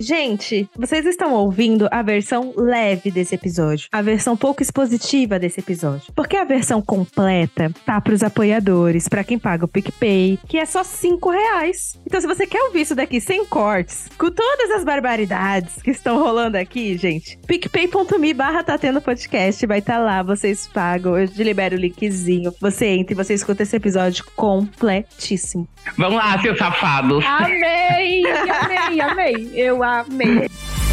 Gente, vocês estão ouvindo a versão leve desse episódio, a versão pouco expositiva desse episódio. Porque a versão completa tá pros apoiadores, pra quem paga o PicPay, que é só R$5. Então se você quer ouvir isso daqui sem cortes, com todas as barbaridades que estão rolando aqui, gente, picpay.me/tatendopodcast vai estar lá, vocês pagam, eu te libero o linkzinho, você entra e você escuta esse episódio completíssimo. Vamos lá, seus safados. Amei! Eu amei.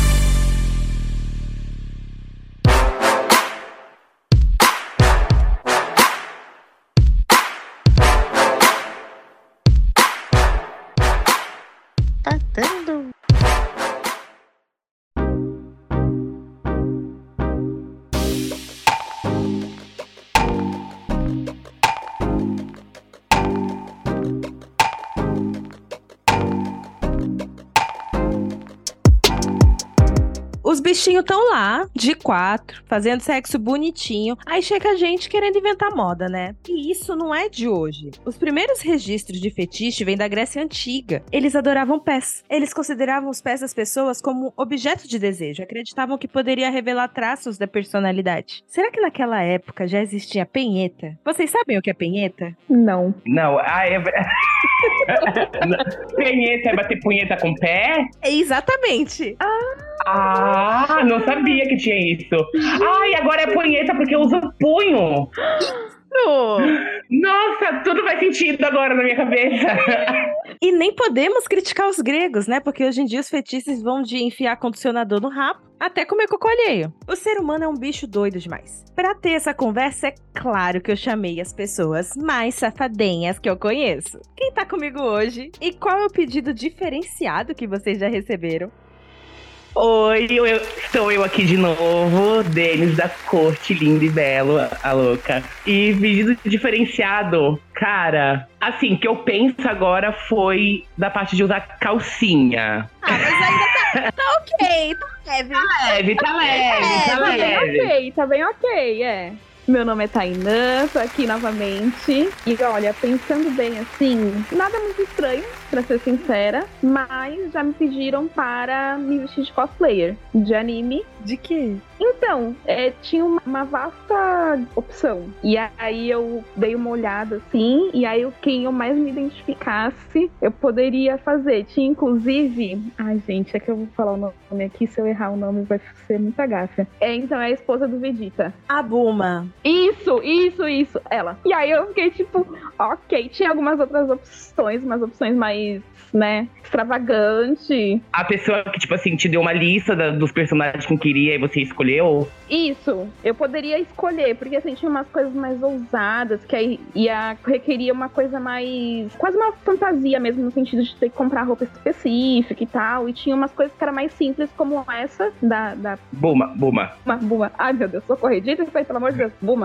Tatendo. Os bichinhos estão lá, de 4, fazendo sexo bonitinho. Aí chega a gente querendo inventar moda, né? E isso não é de hoje. Os primeiros registros de fetiche vêm da Grécia Antiga. Eles adoravam pés. Eles consideravam os pés das pessoas como objeto de desejo. Acreditavam que poderia revelar traços da personalidade. Será que naquela época já existia penheta? Vocês sabem o que é penheta? Não. Não, penheta é bater punheta com o pé? Exatamente. Ah, não sabia que tinha isso. Ai, agora é punheta porque usa o punho. Nossa, tudo faz sentido agora na minha cabeça. E nem podemos criticar os gregos, né? Porque hoje em dia os fetiches vão de enfiar condicionador no rabo até comer cocô alheio. O ser humano é um bicho doido demais. Pra ter essa conversa, é claro que eu chamei as pessoas mais safadinhas que eu conheço. Quem tá comigo hoje? E qual é o pedido diferenciado que vocês já receberam? Oi, estou eu aqui de novo, Denis da Corte Lindo e Belo, a louca. E pedido diferenciado, cara, assim, que eu penso agora foi da parte de usar calcinha. Ah, mas ainda tá ok, tá leve. Tá leve. Tá bem ok, é. Meu nome é Tainã, tô aqui novamente. E olha, pensando bem assim, nada muito estranho, pra ser sincera, mas já me pediram para me vestir de cosplayer, de anime. De quê? Então, tinha uma vasta opção. E aí eu dei uma olhada assim, e aí quem eu mais me identificasse, eu poderia fazer. Tinha inclusive... Ai, gente, é que eu vou falar o nome aqui, se eu errar o nome vai ser muita gafe. Então, é a esposa do Vegeta. A Bulma. Isso, ela. E aí eu fiquei tipo, ok, tinha algumas outras opções, umas opções mais, né, extravagante. A pessoa que, tipo assim, te deu uma lista dos personagens que queria e você escolheu? Isso, eu poderia escolher, porque assim, tinha umas coisas mais ousadas, que aí requeria uma coisa mais, quase uma fantasia mesmo, no sentido de ter que comprar roupa específica e tal, e tinha umas coisas que eram mais simples, como essa, da... Buma. Ai, meu Deus, socorro, dito isso aí, pelo amor de Deus, Buma.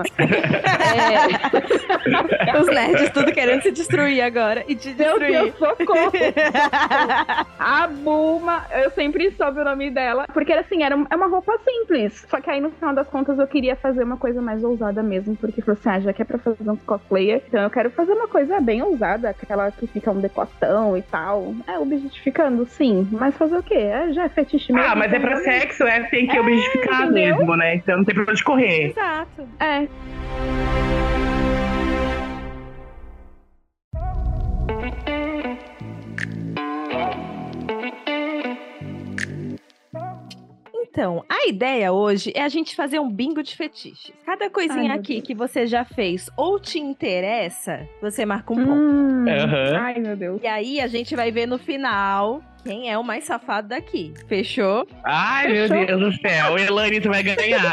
Os nerds tudo querendo se destruir agora, e te destruir. Meu Deus, socorro. A Buma, eu sempre soube o nome dela, porque assim, é uma roupa simples, só que aí no final das contas eu queria fazer uma coisa mais ousada mesmo, porque falou assim, já que é pra fazer um cosplayer, então eu quero fazer uma coisa bem ousada, aquela que fica um decotão e tal, objetificando, sim, mas fazer o quê? Já é fetiche mesmo. Ah, mas é pra sexo, tem que objetificar entendeu? mesmo, né, então não tem pra onde correr. Exato. Então, a ideia hoje é a gente fazer um bingo de fetiches. Cada coisinha aqui que você já fez ou te interessa, você marca um ponto. Ai, meu Deus. E aí a gente vai ver no final quem é o mais safado daqui. Fechou? Ai, meu Deus do céu. Elane, tu vai ganhar.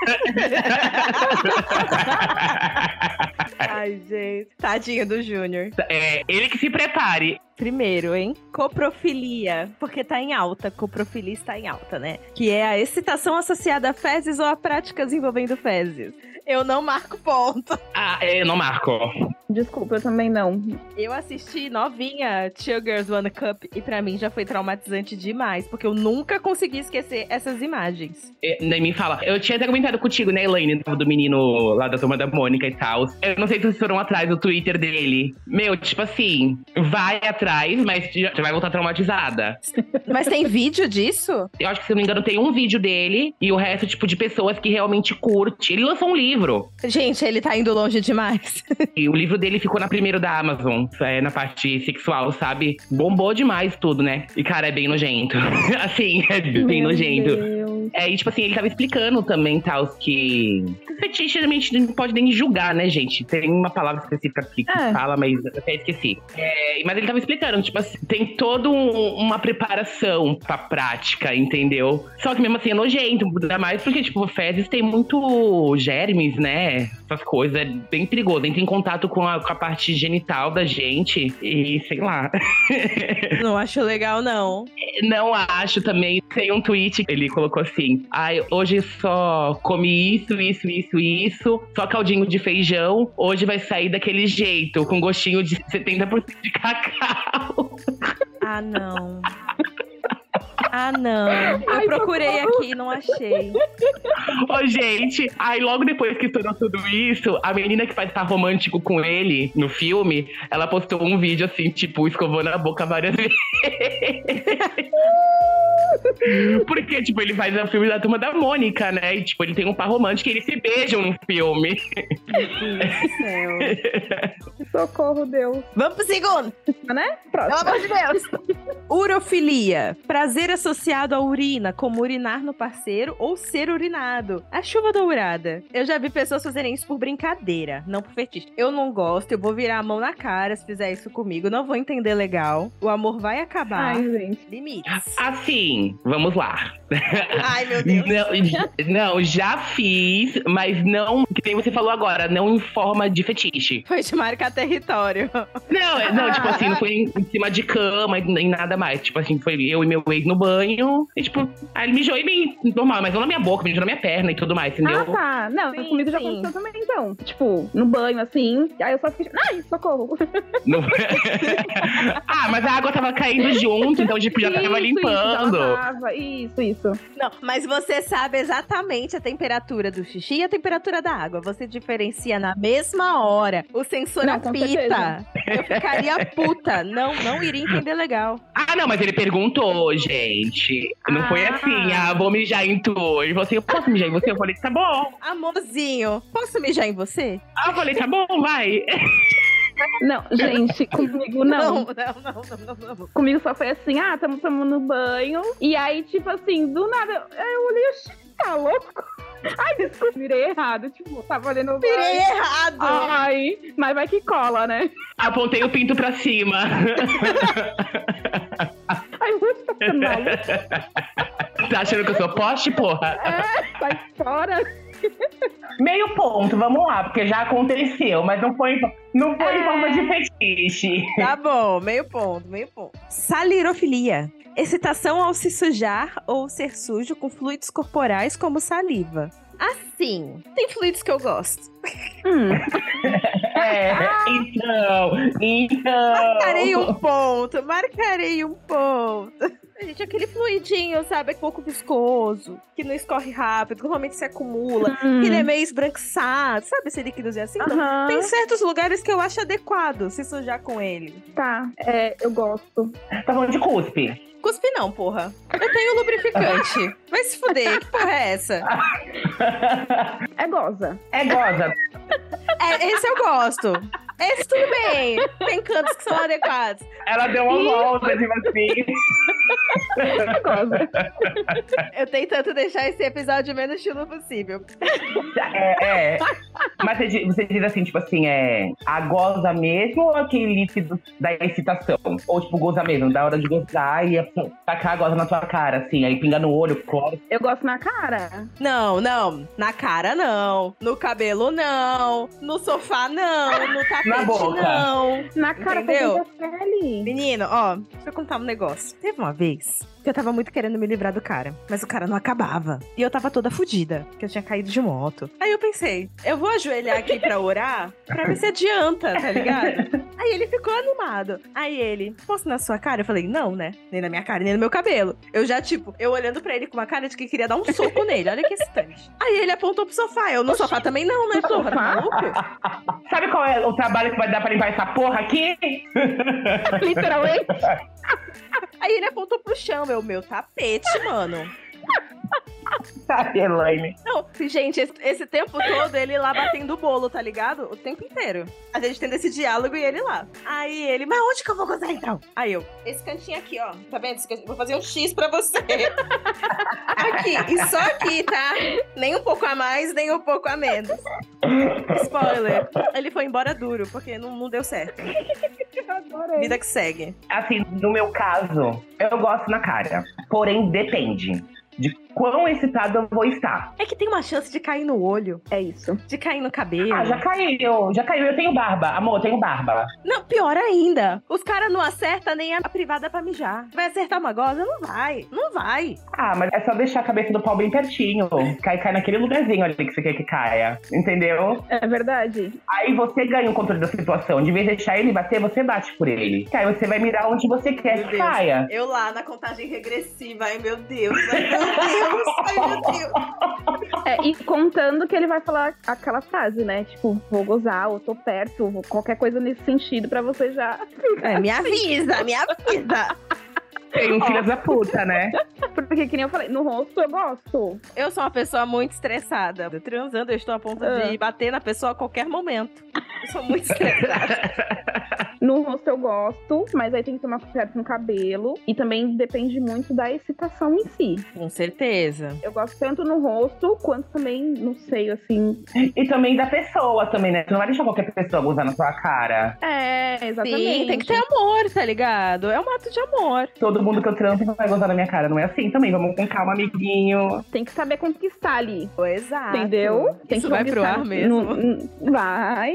Ai, gente. Tadinho do Júnior. Ele que se prepare. Primeiro, hein? Coprofilia. Porque tá em alta. Coprofilia está em alta, né? Que é a excitação associada a fezes ou a práticas envolvendo fezes. Eu não marco ponto. Eu não marco. Desculpa, eu também não. Eu assisti novinha Two Girls One Cup e pra mim já foi traumatizante demais, porque eu nunca consegui esquecer essas imagens. Daí me fala, eu tinha até comentado contigo, né, Elaine, do menino lá da Turma da Mônica e tal. Eu não sei se vocês foram atrás do Twitter dele. Meu, tipo assim, vai atrás, mas já vai voltar traumatizada. Mas tem vídeo disso? Eu acho que, se eu não me engano, tem um vídeo dele e o resto, tipo, de pessoas que realmente curte. Ele lançou um livro. Gente, ele tá indo longe demais. E o livro dele ficou na primeira da Amazon, na parte sexual, sabe? Bombou demais tudo, né? E, cara, é bem nojento. Assim, é bem nojento. Deus. E, tipo assim, ele tava explicando também, tal, que fetiche a gente não pode nem julgar, né, gente? Tem uma palavra específica aqui que fala, mas eu até esqueci. Mas ele tava explicando, tipo assim, tem toda uma preparação pra prática, entendeu? Só que mesmo assim é nojento, ainda mais porque, tipo, fezes tem muito germes, né? Essas coisas, é bem perigoso. Entra em contato com a parte genital da gente e sei lá. Não acho legal, não. Não acho também. Tem um tweet, ele colocou assim: ai, hoje só comi isso, só caldinho de feijão. Hoje vai sair daquele jeito, com gostinho de 70% de cacau. Ah, não. Ah, não. Eu procurei aqui, não achei. Ô, gente, aí logo depois que estourou tudo isso, a menina que faz par romântico com ele no filme, ela postou um vídeo assim, tipo, escovando a boca várias vezes. Porque, tipo, ele faz o filme da Turma da Mônica, né? E, tipo, ele tem um par romântico e eles se beijam no filme. Meu Deus do céu. Socorro, Deus. Vamos pro segundo. Né? Pelo Próximo. amor de Deus. Urofilia. Prazer associado à urina, como urinar no parceiro ou ser urinado. A chuva dourada. Eu já vi pessoas fazerem isso por brincadeira, não por fetiche. Eu não gosto, eu vou virar a mão na cara se fizer isso comigo. Não vou entender legal. O amor vai acabar. Ai, gente. Limites. Assim, vamos lá. Ai, meu Deus. Não, já fiz, mas não, que nem você falou agora, não em forma de fetiche. Foi te marcar território. Não, tipo assim, não foi em cima de cama, nem nada mais. Tipo assim, foi eu e meu ex no banho. E tipo, aí ele mijou em mim, normal, mas não na minha boca, mijou na minha perna e tudo mais, entendeu? Ah, tá. Não, Sim, comigo já sim. aconteceu também, então. Tipo, no banho, assim. Aí eu só fiquei, ai, socorro. Não- mas a água tava caindo junto, então tipo, já tava limpando. Isso. Não, mas você sabe exatamente a temperatura do xixi e a temperatura da água. Você diferencia na mesma hora. O sensor Não, com apita. certeza. Eu ficaria puta. Não iria entender legal. Ah, não, mas ele perguntou, gente. Não foi assim, vou mijar em tu. Ele falou assim, eu posso mijar em você? Eu falei, tá bom. Amorzinho, posso mijar em você? Ah, eu falei, tá bom, vai. Não, gente, comigo não. Não. Comigo só foi assim, estamos tomando banho. E aí, tipo assim, do nada, eu olhei, tá louco? Ai, desculpa, virei errado. Tipo, tava olhando o banho. Virei errado. Ai, mas vai que cola, né? Apontei o pinto pra cima. Ai, você tá ficando maluco? Tá achando que eu sou poste, porra? Sai fora. Meio ponto, vamos lá, porque já aconteceu, mas não foi em forma de fetiche. Tá bom, meio ponto. Salirofilia. Excitação ao se sujar ou ser sujo com fluidos corporais como saliva. Assim, tem fluidos que eu gosto. Então. Marcarei um ponto. Gente, aquele fluidinho, sabe? É pouco viscoso, que não escorre rápido, que normalmente se acumula, que ele é meio esbranquiçado, sabe esse líquidozinho assim? Então, tem certos lugares que eu acho adequado se sujar com ele. Tá, eu gosto. Tá falando de cuspe. Cuspe não, porra. Eu tenho lubrificante. Vai se fuder, que porra é essa? É goza. É goza. Esse eu gosto. Esse tudo bem. Tem cantos que são adequados. Ela deu uma volta, tipo assim. É goza. Eu tentando deixar esse episódio menos chulo possível. Mas você diz assim, tipo assim, a goza mesmo ou aquele líquido da excitação? Ou tipo, goza mesmo, da hora de gozar e tacar a goza na tua cara, assim, aí pinga no olho, cloro. Eu gosto na cara. Não. Na cara, não. No cabelo, não. No sofá, não. No tapete, Na boca. não. Na cara, Entendeu? pra pele. Menino, ó, deixa eu contar um negócio. Teve uma vez Porque eu tava muito querendo me livrar do cara. Mas o cara não acabava. E eu tava toda fodida, porque eu tinha caído de moto. Aí eu pensei, eu vou ajoelhar aqui pra orar, pra ver se adianta, tá ligado? Aí ele ficou animado. Aí ele, posso na sua cara? Eu falei, não, né? Nem na minha cara, nem no meu cabelo. Eu já, tipo, eu olhando pra ele com uma cara de que queria dar um soco nele. Olha que excitante. Aí ele apontou pro sofá. Eu no sofá também não, né, porra? Tá maluco? Sabe qual é o trabalho que vai dar pra limpar essa porra aqui? Literalmente. Aí ele apontou pro chão, meu tapete, mano. Ai, Elaine. Não, gente, esse tempo todo ele lá batendo o bolo, tá ligado? O tempo inteiro. A gente tendo esse diálogo e ele lá. Aí ele, mas onde que eu vou gozar então? Aí eu, esse cantinho aqui, ó. Tá vendo? Vou fazer um X pra você. Aqui, e só aqui, tá? Nem um pouco a mais, nem um pouco a menos. Spoiler. Ele foi embora duro, porque não deu certo. Adorei. Vida que segue. Assim, no meu caso, eu gosto na cara. Porém, depende de quão excitado eu vou estar. É que tem uma chance de cair no olho, É isso. de cair no cabelo. Ah, já caiu. Eu tenho barba. Amor, eu tenho barba. Não, pior ainda. Os caras não acertam nem a privada pra mijar. Vai acertar uma goza? Não vai. Não vai. Ah, mas é só deixar a cabeça do pau bem pertinho. Cai naquele lugarzinho ali que você quer que caia. Entendeu? É verdade. Aí você ganha o controle da situação. De vez de deixar ele bater, você bate por ele. Que aí você vai mirar onde você quer Meu que Deus. caia. Eu lá na contagem regressiva. Ai, meu Deus. Ai, meu Deus. Ai, meu Deus. É, e contando que ele vai falar aquela frase, né? Tipo, vou gozar, ou tô perto, qualquer coisa nesse sentido pra você já. É, me avisa, me avisa. Tem um filho da puta, né? Porque, que nem eu falei, no rosto eu gosto. Eu sou uma pessoa muito estressada. Transando, eu estou a ponto de bater na pessoa a qualquer momento. Eu sou muito estressada. No rosto eu gosto, mas aí tem que tomar cuidado com o cabelo. E também depende muito da excitação em si. Com certeza. Eu gosto tanto no rosto, quanto também no seio, assim. E também da pessoa também, né? Tu não vai deixar qualquer pessoa gozar na tua cara. É, exatamente. Sim, tem que ter amor, tá ligado? É um ato de amor. Todo mundo que eu transo vai gozar na minha cara. Não é assim também. Vamos com calma, amiguinho. Tem que saber conquistar ali. Exato. Entendeu? Tem Isso que vai pro conquistar ar mesmo? Vai.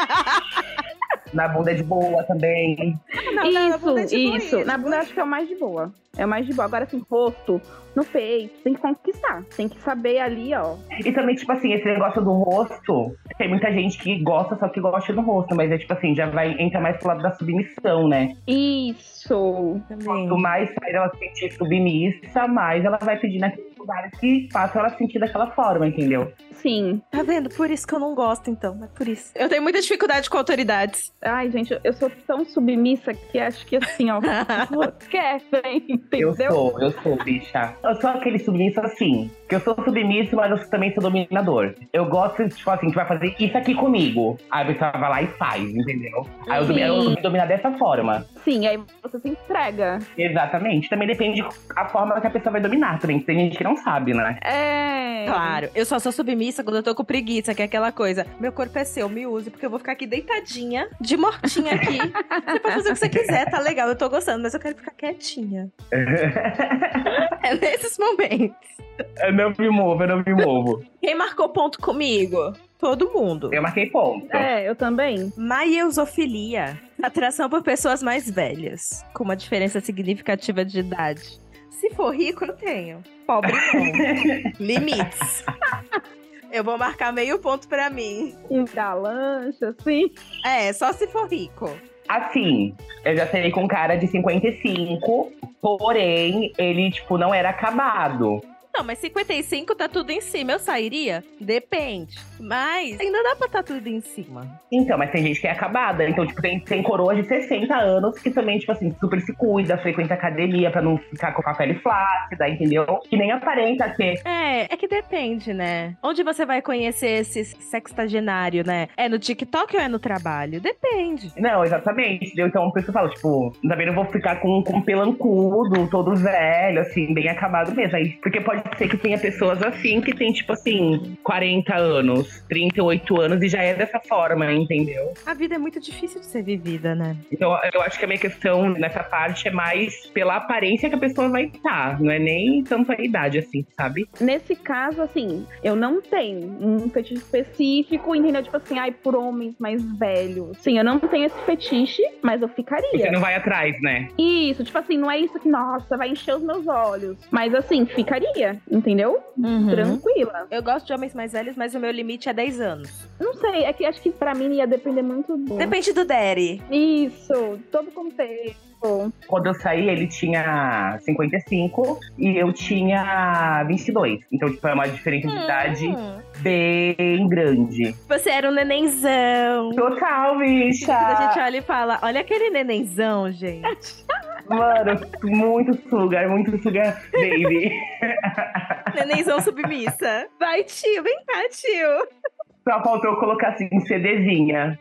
Na bunda é de boa também. Na bunda é tipo isso. Na bunda eu acho que é o mais de boa. É o mais de boa. Agora, assim, rosto, no peito, tem que conquistar. Tem que saber ali, ó. E também, tipo assim, esse negócio do rosto, tem muita gente que gosta, só que gosta do rosto, mas é tipo assim, já vai entrar mais pro lado da submissão, né? Isso. Também. Quanto mais faz ela se sentir submissa, mais ela vai pedir naqueles lugares que façam ela sentir daquela forma, entendeu? Sim. Tá vendo? Por isso que eu não gosto, então. É por isso. Eu tenho muita dificuldade com autoridades. Ai, gente, eu sou tão submissa que acho que assim, ó. Quer, vem, entendeu? Eu sou, bicha. Eu sou aquele submisso assim, que eu sou submisso, mas eu também sou dominador. Eu gosto, tipo assim, que vai fazer isso aqui comigo. Aí a pessoa vai lá e faz, entendeu? Aí eu me dominar dessa forma. Sim, aí você se entrega. Exatamente. Também depende a forma que a pessoa vai dominar também. Tem gente que não sabe, né? É. Claro, eu só sou submissa quando eu tô com preguiça, que é aquela coisa. Meu corpo é seu, me use, porque eu vou ficar aqui deitadinha, de mortinha aqui. Você pode fazer o que você quiser, tá legal, eu tô gostando, mas eu quero ficar quietinha. É nesses momentos. Eu não me movo. Quem marcou ponto comigo? Todo mundo. Eu marquei ponto. É, eu também. Maiesofilia. Atração por pessoas mais velhas, com uma diferença significativa de idade. Se for rico, eu tenho. Pobre, não. Limites. Eu vou marcar meio ponto pra mim. Da lancha, assim. É, só se for rico. Assim, eu já saí com um cara de 55, porém, ele, tipo, não era acabado. Não, mas 55 tá tudo em cima. Eu sairia? Depende. Mas ainda dá pra tá tudo em cima. Então, mas tem gente que é acabada. Então, tipo, tem coroas de 60 anos que também, tipo assim, super se cuida, frequenta academia pra não ficar com a pele flácida, entendeu? Que nem aparenta ser. É que depende, né? Onde você vai conhecer esse sextagenário, né? É no TikTok ou é no trabalho? Depende. Não, exatamente. Entendeu? Então, a pessoa fala, tipo, também não vou ficar com um pelancudo, todo velho, assim, bem acabado mesmo. Aí, porque pode pode ser que tenha pessoas assim que tem, tipo assim, 40 anos, 38 anos e já é dessa forma, entendeu? A vida é muito difícil de ser vivida, né? Então, eu acho que a minha questão nessa parte é mais pela aparência que a pessoa vai estar, não é nem tanto a idade, assim, sabe? Nesse caso, assim, eu não tenho um fetiche específico, entendeu? Tipo assim, ai, por homens mais velhos. Sim, eu não tenho esse fetiche, mas eu ficaria. Você não vai atrás, né? Isso, tipo assim, não é isso que, nossa, vai encher os meus olhos. Mas assim, ficaria, entendeu? Tranquila. Eu gosto de homens mais velhos, mas o meu limite é 10 anos. Não sei, é que acho que pra mim ia depender muito do... Depende do daddy. Isso, todo contexto. Quando eu saí, ele tinha 55 e eu tinha 22. Então, tipo, é uma diferença de idade bem grande. Você era um nenenzão. Total, bicha! A gente olha e fala, olha aquele nenenzão, gente. Mano, muito sugar baby. Nenenzão submissa. Vai, tio, vem cá, tio. Só faltou colocar assim, CDzinha.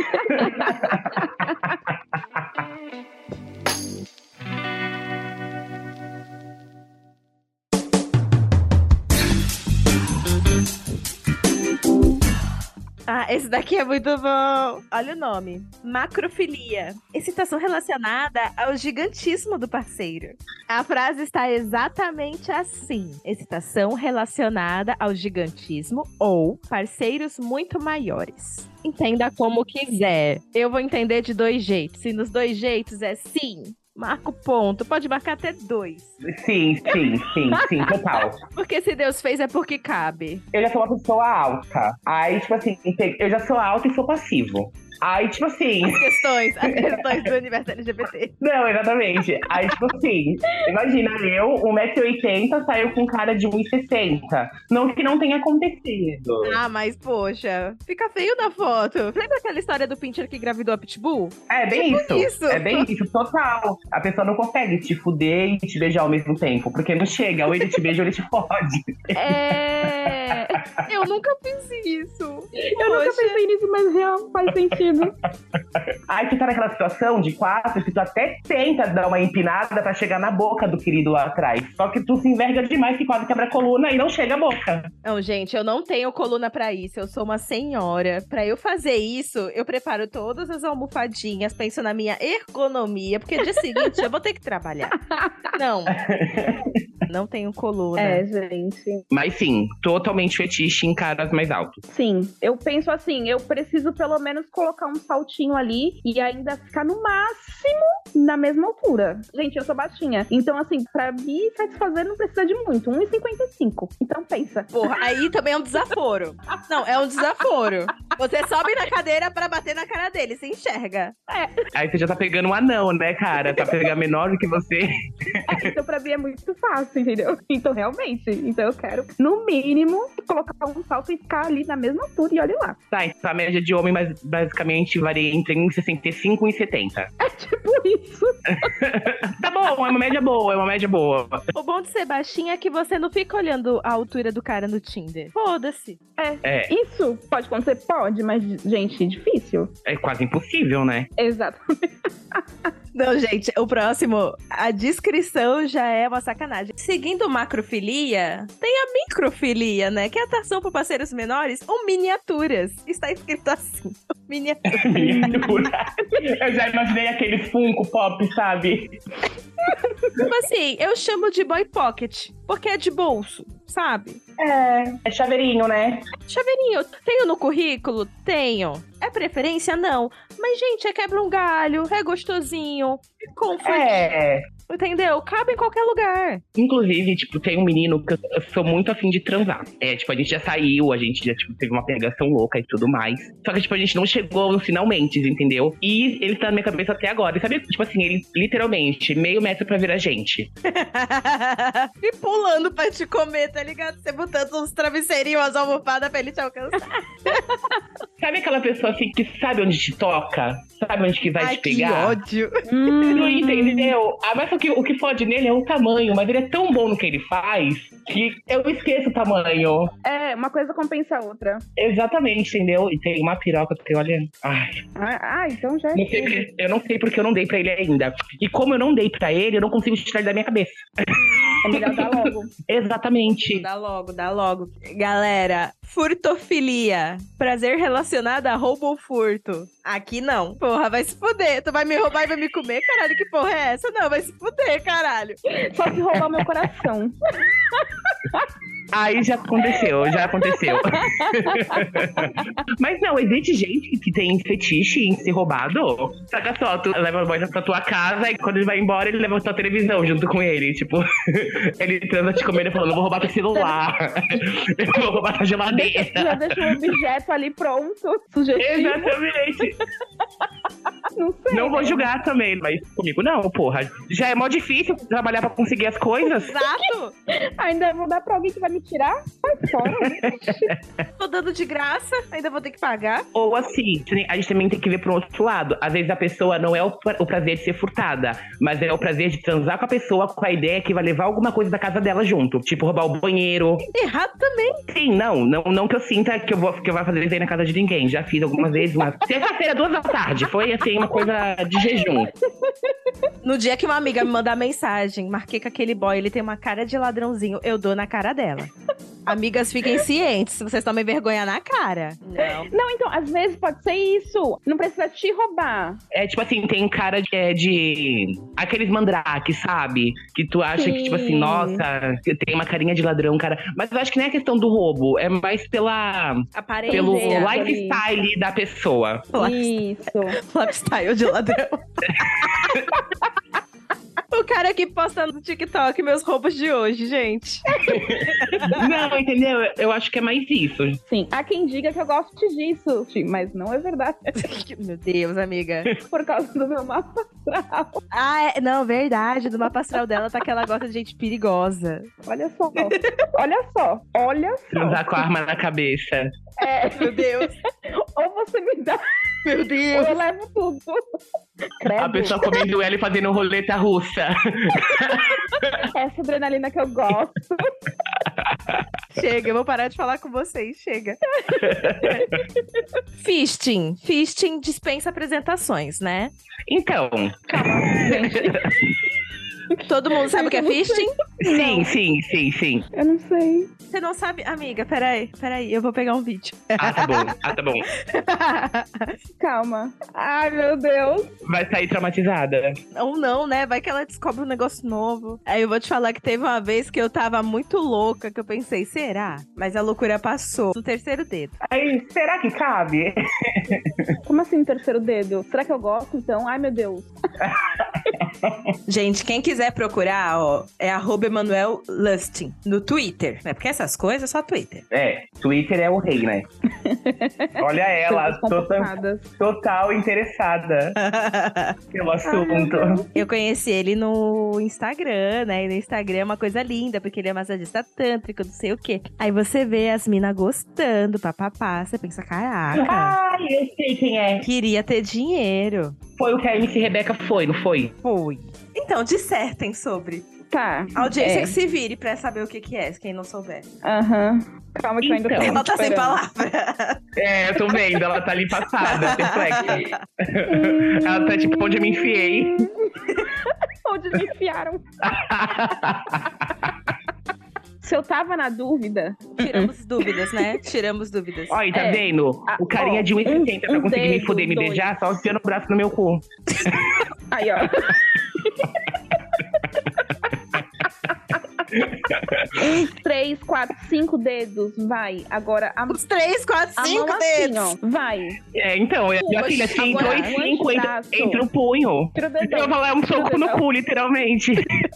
Ah, esse daqui é muito bom. Olha o nome. Macrofilia. Excitação relacionada ao gigantismo do parceiro. A frase está exatamente assim. Excitação relacionada ao gigantismo ou parceiros muito maiores. Entenda como quiser. Eu vou entender de 2 jeitos. Se nos 2 jeitos é sim, marca o ponto. Pode marcar até 2. Sim, total. Porque se Deus fez é porque cabe. Eu já sou uma pessoa alta. Aí, tipo assim, eu já sou alta e sou passivo. Aí, tipo assim... As questões do universo LGBT. Não, exatamente. Aí, tipo assim, imagina eu, 1,80m, saiu com cara de 1,60m. Não que não tenha acontecido. Ah, mas poxa, fica feio na foto. Lembra aquela história do Pincher que engravidou a Pitbull? É bem tipo isso. É bem isso, total. A pessoa não consegue te fuder e te beijar ao mesmo tempo. Porque não chega, ou ele te beija ou ele te fode. Eu nunca fiz isso. Eu nunca pensei nisso, mas real faz sentido. Aí tu tá naquela situação de 4 que tu até tenta dar uma empinada pra chegar na boca do querido lá atrás. Só que tu se enverga demais que quase quebra a coluna e não chega a boca. Não, gente, eu não tenho coluna pra isso. Eu sou uma senhora. Pra eu fazer isso, eu preparo todas as almofadinhas, penso na minha ergonomia, porque dia seguinte eu vou ter que trabalhar. Não tenho coluna. É, gente. Mas sim, totalmente fetiche em caras mais altos. Sim, eu penso assim, eu preciso pelo menos colocar um saltinho ali e ainda ficar no máximo na mesma altura. Gente, eu sou baixinha. Então, assim, pra me satisfazer não precisa de muito. 1,55. Então, pensa. Porra, aí também é um desaforo. Não, é um desaforo. Você sobe na cadeira pra bater na cara dele, você enxerga. Aí você já tá pegando um anão, né, cara? Pra pegar menor do que você. Então, pra mim é muito fácil, entendeu? Então, realmente. Então, eu quero, no mínimo, colocar um salto e ficar ali na mesa altura e olha lá. Tá, então a média de homem basicamente varia entre 1,65 e 1,70. É tipo isso. Tá bom, é uma média boa. O bom de ser baixinha é que você não fica olhando a altura do cara no Tinder. Foda-se. Isso pode acontecer? Pode, mas, gente, difícil. É quase impossível, né? Exatamente. Não, gente, o próximo, a descrição já é uma sacanagem. Seguindo macrofilia, tem a microfilia, né? Que é atração por parceiros menores ou miniaturas. Está escrito assim, miniatura. Miniatura. Eu já imaginei aquele Funko Pop, sabe? Tipo assim, eu chamo de boy pocket, porque é de bolso, sabe? É chaveirinho, né? Chaveirinho, tenho no currículo? Tenho. É preferência? Não. Mas, gente, quebra um galho, é gostosinho, é comfort. Entendeu? Cabe em qualquer lugar. Inclusive, tipo, tem um menino que eu sou muito afim de transar. Tipo, a gente já saiu, a gente já, tipo, teve uma pegação louca e tudo mais. Só que, tipo, a gente não chegou no finalmente, entendeu? E ele tá na minha cabeça até agora. E sabe, tipo assim, ele literalmente, meio metro pra vir a gente. E pulando pra te comer, tá ligado? Você botando uns travesseirinhos, as almofadas pra ele te alcançar. Sabe aquela pessoa assim que sabe onde te toca? Sabe onde que vai te pegar? Que ódio. Não entendeu? Mas o que fode nele é o tamanho, mas ele é tão bom no que ele faz que eu esqueço o tamanho. Uma coisa compensa a outra. Exatamente, entendeu? E tem uma piroca que olha... Então já eu não sei porque eu não dei pra ele ainda. E como eu não dei pra ele, eu não consigo tirar ele da minha cabeça. É melhor dar logo. Exatamente. Dá logo, dá logo. Galera, furtofilia. Prazer relacionado a roubo ou furto. Aqui não. Porra, vai se fuder. Tu vai me roubar e vai me comer? Caralho, que porra é essa? Não, vai se fuder, caralho. Só se roubar meu coração. Aí já aconteceu. Mas não, existe gente que tem fetiche em ser roubado. Saca só, tu leva o boy pra tua casa e quando ele vai embora, ele leva a tua televisão junto com ele. Tipo, ele transa te comendo e falando, vou roubar teu celular. Eu vou roubar tua geladeira. Já deixa o objeto ali pronto. Sugestivo. Exatamente. Não sei. Não vou julgar também, mas comigo não, porra. Já é mó difícil trabalhar pra conseguir as coisas. Exato. Ainda vou dar pra alguém que vai me tirar? Sai fora. Tô dando de graça, ainda vou ter que pagar. Ou assim, a gente também tem que ver pro outro lado. Às vezes a pessoa não é o prazer de ser furtada, mas é o prazer de transar com a pessoa com a ideia que vai levar alguma coisa da casa dela junto. Tipo, roubar o banheiro. Errado também. Sim, não que eu sinta que eu vou fazer isso aí na casa de ninguém. Já fiz algumas vezes, mas terça-feira, 2h. Foi assim, uma coisa de jejum. No dia que uma amiga me mandar mensagem, marquei com aquele boy, ele tem uma cara de ladrãozinho, eu dou na cara dela. Amigas, fiquem cientes, vocês tomem vergonha na cara. Não, então, às vezes pode ser isso. Não precisa te roubar. É tipo assim, tem cara de aqueles mandrake, sabe? Que tu acha que, tipo assim, nossa, tem uma carinha de ladrão, cara. Mas eu acho que não é questão do roubo, é mais pelo lifestyle da pessoa. Isso. Lifestyle de ladrão. O cara que posta no TikTok meus roubos de hoje, gente. Não, entendeu? Eu acho que é mais isso. Sim, há quem diga que eu gosto disso, mas não é verdade. Meu Deus, amiga. Por causa do meu mapa astral. Ah, não, verdade. Do mapa astral dela tá que ela gosta de gente perigosa. Olha só. Transar com a arma na cabeça. Meu Deus. Ou você me dá, Meu ou Deus. eu levo tudo. Credo. A pessoa comendo ela e fazendo roleta russa. Essa adrenalina que eu gosto. Chega, eu vou parar de falar com vocês, chega. Fisting. Fisting dispensa apresentações, né? Então. Calma, gente. Todo mundo sabe o que é fisting? Sim. Eu não sei. Você não sabe? Amiga, peraí, eu vou pegar um vídeo. Ah, tá bom. Calma. Ai, meu Deus. Vai sair traumatizada. Ou não, né? Vai que ela descobre um negócio novo. Aí eu vou te falar que teve uma vez que eu tava muito louca, que eu pensei, será? Mas a loucura passou no terceiro dedo. Aí, será que cabe? Como assim, terceiro dedo? Será que eu gosto, então? Ai, meu Deus. Gente, quem quiser procurar, ó, é @EmanuelLustin no Twitter, né? Porque essas coisas é só Twitter. Twitter é o rei, né? Olha ela, total interessada pelo assunto. Eu conheci ele no Instagram, né? E no Instagram é uma coisa linda, porque ele é massagista tântrico, não sei o quê. Aí você vê as minas gostando, papapá, você pensa, caraca. Ai, eu sei quem é. Queria ter dinheiro. Foi o que a MC Rebeca foi, não foi? Foi. Então, dissertem sobre. Tá. A audiência que se vire pra saber o que é, quem não souber. Aham. Calma que eu ainda tô Ela tá sem esperando. palavra. Eu tô vendo, ela tá ali passada, perplexa. Ela tá tipo, onde eu me enfiei. Onde me enfiaram? Se eu tava na dúvida... Tiramos dúvidas, né? Tiramos dúvidas. Olha, tá vendo? O carinha de 1,70 pra conseguir me fuder e me beijar, só enfiando o braço no meu cu. Aí, ó. 1, 3, 4, 5 dedos, vai. Agora, Os 3, 4, a 5 mão dedos. assim, ó, vai. Então, minha filha, se entrou agora, em 5, braço. entra o punho. Tira o dedão. Eu vou falar um Tira o soco no dedão. cu, literalmente.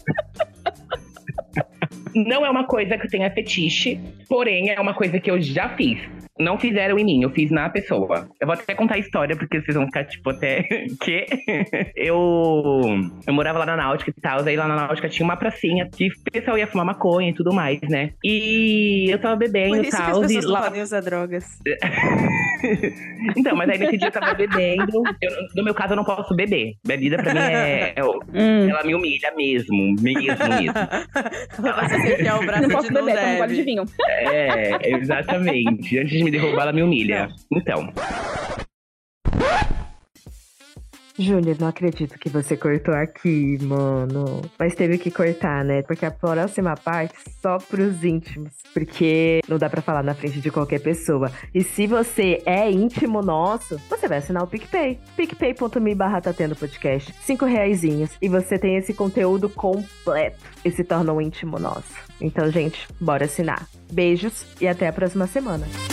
Não é uma coisa que eu tenha fetiche, porém é uma coisa que eu já fiz. Não fizeram em mim, eu fiz na pessoa. Eu vou até contar a história, porque vocês vão ficar, tipo, até... que? Eu morava lá na Náutica e tal, aí lá na Náutica tinha uma pracinha que o pessoal ia fumar maconha e tudo mais, né? E eu tava bebendo Por e isso que as tal, e pessoas não lá... podem usar drogas. Então, mas aí nesse dia eu tava bebendo. No meu caso, eu não posso beber. Bebida pra mim ela me humilha mesmo. Você enfiar o braço Não de posso não beber, como pode de deve. vinho. Exatamente. Antes de me derrubar, ela me humilha. Então. Júlia, não acredito que você cortou aqui, mano. Mas teve que cortar, né? Porque a próxima parte só pros íntimos. Porque não dá pra falar na frente de qualquer pessoa. E se você é íntimo nosso, você vai assinar o PicPay. picpay.me/tatendopodcast. R$5. E você tem esse conteúdo completo. E se torna um íntimo nosso. Então, gente, bora assinar. Beijos e até a próxima semana.